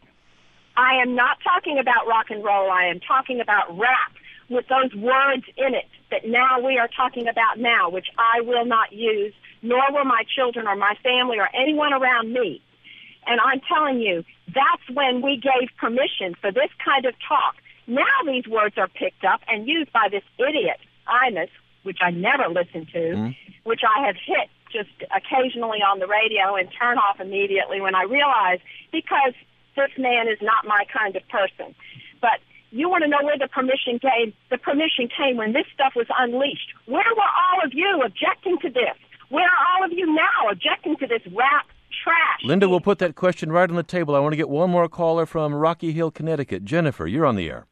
S16: I am not talking about rock and roll. I am talking about rap with those words in it that now we are talking about now, which I will not use, nor will my children or my family or anyone around me. And I'm telling you, that's when we gave permission for this kind of talk. Now these words are picked up and used by this idiot, Imus, which I never listened to,
S2: Mm.
S16: which I have hit just occasionally on the radio and turn off immediately when I realize, because this man is not my kind of person. But you want to know where the permission came? The permission came when this stuff was unleashed. Where were all of you objecting to this? Where are all of you now objecting to this rap trash?
S2: Linda, we'll put that question right on the table. I want to get one more caller from Rocky Hill, Connecticut. Jennifer, you're on the air.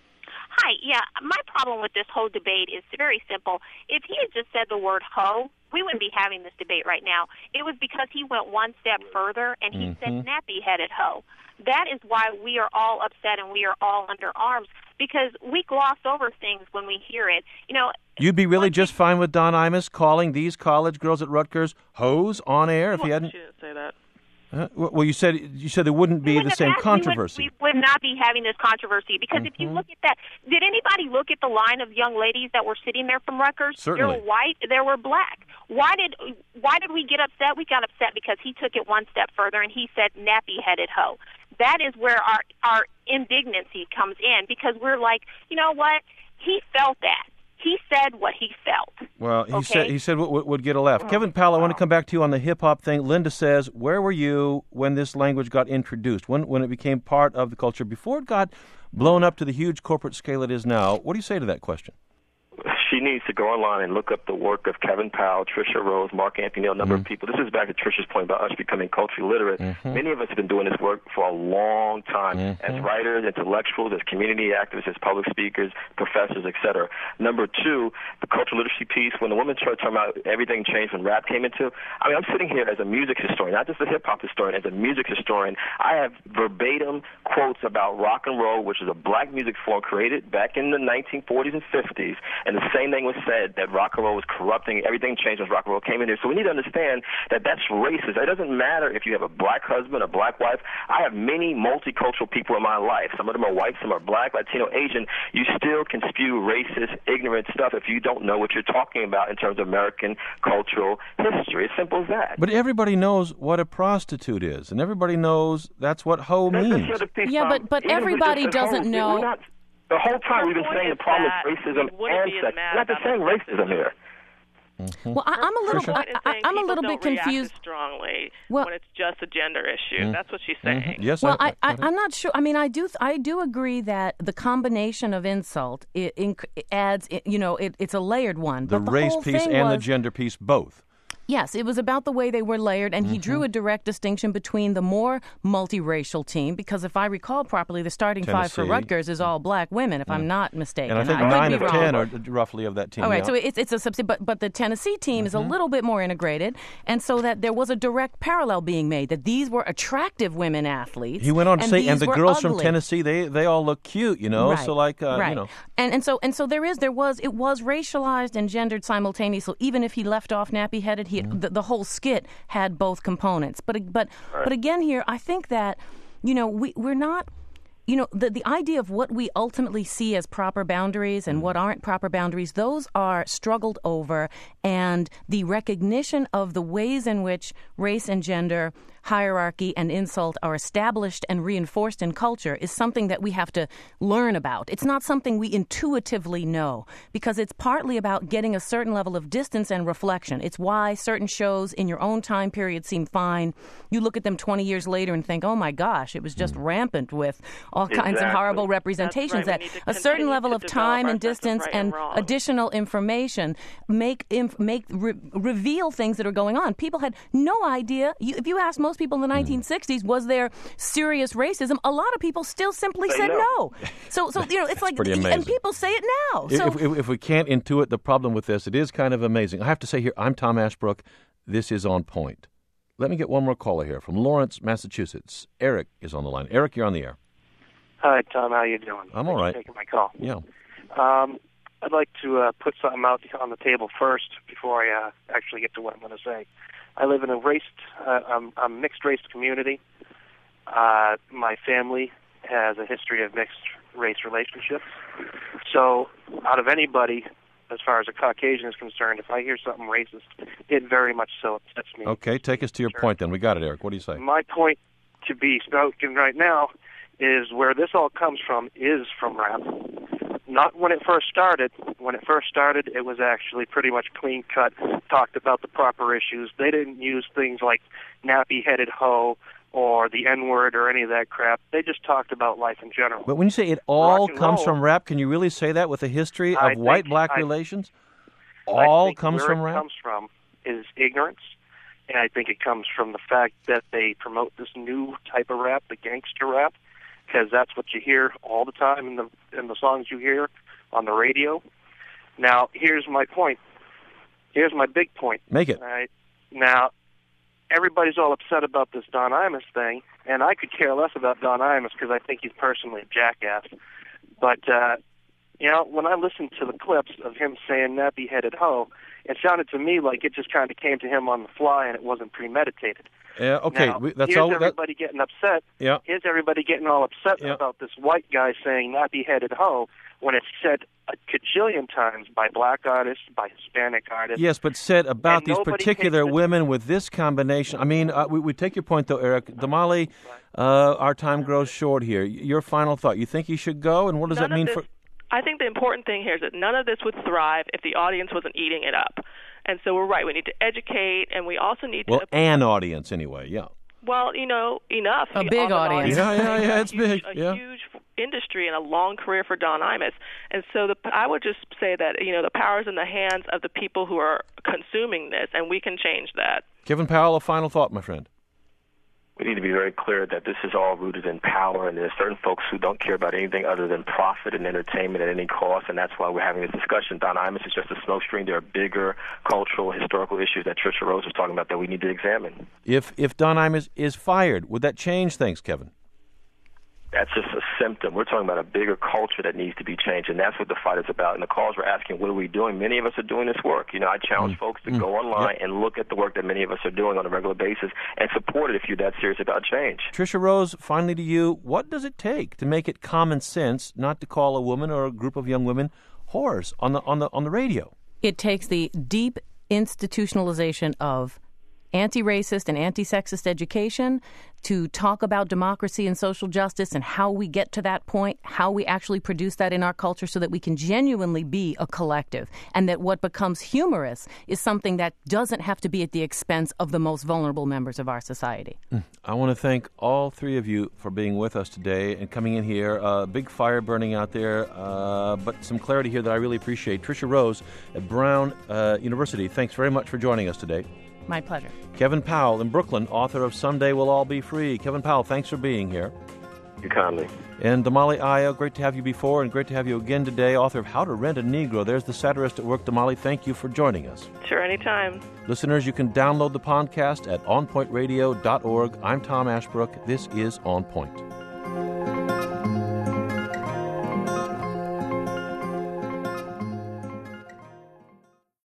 S17: Hi, yeah, my problem with this whole debate is very simple. If he had just said the word hoe, we wouldn't be having this debate right now. It was because he went one step further and he
S2: Mm-hmm.
S17: said nappy-headed hoe. That is why we are all upset and we are all under arms, because we gloss over things when we hear it. You know,
S2: You'd be really just fine with Don Imus calling these college girls at Rutgers hoes on air if he hadn't...
S12: She didn't say that.
S2: Uh, well, you said you said there wouldn't be
S17: we
S2: the
S17: wouldn't
S2: same
S17: have had- we would-
S2: controversy.
S17: We would, not be having this controversy because if you
S2: Mhm.
S17: look at that, did anybody look at the line of young ladies that were sitting there from Rutgers?
S2: Certainly.
S17: There were white, there were black. Why did why did we get upset? We got upset because he took it one step further and he said nappy-headed hoe. That is where our our indignancy comes in, because we're like, you know what? He felt that. He said what he felt.
S2: Well, he
S17: Okay.
S2: said he said what would, would get a laugh. Kevin Powell, I want to come back to you on the hip hop thing. Linda says, "Where were you when this language got introduced? When when it became part of the culture before it got blown up to the huge corporate scale it is now?" What do you say to that question?
S6: She needs to go online and look up the work of Kevin Powell, Trisha Rose, Mark Anthony, a number
S2: Mm-hmm.
S6: of people. This is back to Trisha's point about us becoming culturally literate.
S2: Mhm.
S6: Many of us have been doing this work for a long time
S2: Mhm.
S6: as writers, intellectuals, as community activists, as public speakers, professors, et cetera. Number two, the cultural literacy piece. When the woman started talking about everything changed when rap came into, I mean, I'm sitting here as a music historian, not just a hip-hop historian, as a music historian. I have verbatim quotes about rock and roll, which is a black music form created back in the nineteen forties and fifties, and the same thing was said, that rock and roll was corrupting. Everything changed when rock and roll came in here. So we need to understand that that's racist. It doesn't matter if you have a black husband, a black wife. I have many multicultural people in my life. Some of them are white, some are black, Latino, Asian. You still can spew racist, ignorant stuff if you don't know what you're talking about in terms of American cultural history. It's simple as that.
S2: But everybody knows what a prostitute is, and everybody knows that's what hoe
S6: That's- that's
S2: means.
S6: the other piece,
S7: Yeah,
S6: Tom.
S7: but- but
S6: Even if we
S7: everybody
S6: just said
S7: doesn't
S6: hoes, we-
S7: know-
S6: we're not- The whole time we've been
S12: point
S6: saying the
S12: is
S6: problem
S12: that
S6: is racism
S12: we wouldn't
S6: and
S12: be as
S6: sex.
S12: mad
S6: We're not just
S12: about
S6: saying racism here.
S7: Well, I, I'm a little,
S2: Tricia?
S7: I, I, I'm a
S12: People
S7: little
S12: don't
S7: bit
S12: react as
S7: confused.
S12: strongly
S7: Well-
S12: when it's just a gender issue.
S2: Mm.
S12: That's what she's
S2: Mhm.
S12: saying.
S2: Yes,
S7: Well,
S2: I,
S7: I, I, I'm not sure. I mean, I do, I do agree that the combination of insult it, inc- it adds, it, you know, it, it's a layered one.
S2: the
S7: but the
S2: race
S7: whole
S2: piece
S7: thing
S2: and the
S7: was,
S2: gender piece both.
S7: Yes, it was about the way they were layered, and mm-hmm. he drew a direct distinction between the more multiracial team, because if I recall properly, the starting
S2: Tennessee.
S7: five for Rutgers is all black women, if mm. I'm not mistaken.
S2: And I think
S7: I
S2: nine of ten are roughly of that team.
S7: All right,
S2: yeah.
S7: so it's, it's a subset, but, but the Tennessee team mm-hmm. is a little bit more integrated, and so that there was a direct parallel being made, that these were attractive women athletes.
S2: He went on to
S7: and
S2: say, and the girls
S7: ugly.
S2: from Tennessee, they they all look cute, you know,
S7: right.
S2: so like, uh,
S7: right.
S2: you know.
S7: And, and, so, and so there is, there was, it was racialized and gendered simultaneously, so even if he left off nappy-headed, he, mm-hmm. the, the whole skit had both components. But but right. but again here, I think that, you know, we, we're not, you know, the, the idea of what we ultimately see as proper boundaries and what aren't proper boundaries, those are struggled over, and the recognition of the ways in which race and gender, hierarchy and insult are established and reinforced in culture is something that we have to learn about. It's not something we intuitively know, because it's partly about getting a certain level of distance and reflection. It's why certain shows in your own time period seem fine. You look at them twenty years later and think, oh my gosh, it was just rampant with all
S12: exactly.
S7: kinds of horrible representations.
S12: Right.
S7: That a certain level of time and distance
S12: right
S7: and,
S12: and
S7: additional information make inf- make re- reveal things that are going on. People had no idea. You, if you ask most people in the nineteen sixties, was there serious racism? A lot of people still simply
S2: they
S7: said
S2: know.
S7: no. So, so you know, it's like,
S2: pretty amazing.
S7: And people say it now. So,
S2: if, if, if we can't intuit the problem with this, it is kind of amazing. I have to say here, I'm Tom Ashbrook. This is On Point. Let me get one more caller here from Lawrence, Massachusetts. Eric is on the line. Eric, you're on the air.
S18: Hi, Tom. How you doing?
S2: I'm
S18: Thanks
S2: all right.
S18: for taking my call.
S2: Yeah.
S18: Um, I'd like to uh, put something out on the table first before I uh, actually get to what I'm going to say. I live in a race, uh, um, a mixed-race community. Uh, my family has a history of mixed-race relationships. So out of anybody, as far as a Caucasian is concerned, if I hear something racist, it very much so upsets me.
S2: Okay, take us to your point then. We got it, Eric. What do you say?
S18: My point to be spoken right now is where this all comes from is from rap. Not when it first started. When it first started, it was actually pretty much clean-cut, talked about the proper issues. They didn't use things like nappy-headed hoe or the N-word or any of that crap. They just talked about life in general.
S2: But when you say it all comes
S18: roll,
S2: from rap, can you really say that with a history of
S18: I
S2: white-black
S18: think,
S2: relations?
S18: I,
S2: All
S18: I think
S2: comes
S18: where
S2: from
S18: it
S2: rap?
S18: comes from is ignorance, and I think it comes from the fact that they promote this new type of rap, the gangster rap, because that's what you hear all the time in the in the songs you hear on the radio. Now, here's my point. Here's my big point.
S2: Make it.
S18: All right? Now, everybody's all upset about this Don Imus thing, and I could care less about Don Imus because I think he's personally a jackass. But, uh, you know, when I listened to the clips of him saying nappy-headed hoe, it sounded to me like it just kind of came to him on the fly and it wasn't premeditated.
S2: Yeah, okay,
S18: now,
S2: we, that's
S18: here's
S2: all. That,
S18: everybody getting upset.
S2: Yeah.
S18: Here's everybody getting all upset
S2: yeah.
S18: about this white guy saying nappy-headed hoe when it's said a cajillion times by black artists, by Hispanic artists.
S2: Yes, but said about
S18: and
S2: these
S18: nobody
S2: particular
S18: takes the-
S2: women with this combination. I mean, uh, we, we take your point, though, Eric. Damali, uh, our time grows short here. Your final thought. You think he should go, and what does
S12: None
S2: that mean
S12: of this,
S2: for...
S12: I think the important thing here is that none of this would thrive if the audience wasn't eating it up. And so we're right. We need to educate, and we also need
S2: Well,
S12: to...
S2: an audience, anyway, yeah.
S12: Well, you know, enough.
S7: A
S12: The
S7: big audience.
S2: Yeah, yeah, yeah, it's
S12: a huge,
S2: big,
S12: A
S2: yeah.
S12: huge industry and a long career for Don Imus. And so the, I would just say that, you know, the power is in the hands of the people who are consuming this, and we can change that.
S2: Kevin Powell, a final thought, my friend.
S6: We need to be very clear that this is all rooted in power, and there are certain folks who don't care about anything other than profit and entertainment at any cost, and that's why we're having this discussion. Don Imus is just a smokescreen. There are bigger cultural, historical issues that Trisha Rose was talking about that we need to examine.
S2: If if Don Imus is fired, would that change things, Kevin?
S6: That's just a symptom. We're talking about a bigger culture that needs to be changed, and that's what the fight is about. And the calls we're asking, what are we doing? Many of us are doing this work. You know, I challenge mm. folks to mm. go online yep. and look at the work that many of us are doing on a regular basis and support it if you're that serious about change.
S2: Trisha Rose, finally to you, what does it take to make it common sense not to call a woman or a group of young women whores on the on the on the radio?
S7: It takes the deep institutionalization of anti-racist and anti-sexist education to talk about democracy and social justice and how we get to that point, how we actually produce that in our culture so that we can genuinely be a collective, and that what becomes humorous is something that doesn't have to be at the expense of the most vulnerable members of our society.
S2: I want to thank all three of you for being with us today and coming in here. A uh, big fire burning out there, uh, but some clarity here that I really appreciate. Trisha Rose at Brown uh, University, thanks very much for joining us today.
S7: My pleasure.
S2: Kevin Powell in Brooklyn, author of Someday We'll All Be Free. Kevin Powell, thanks for being here.
S6: You kindly.
S2: And Damali Aya, great to have you before and great to have you again today, author of How to Rent a Negro. There's the satirist at work. Damali, thank you for joining us.
S12: Sure, anytime.
S2: Listeners, you can download the podcast at on point radio dot org. I'm Tom Ashbrook. This is On Point.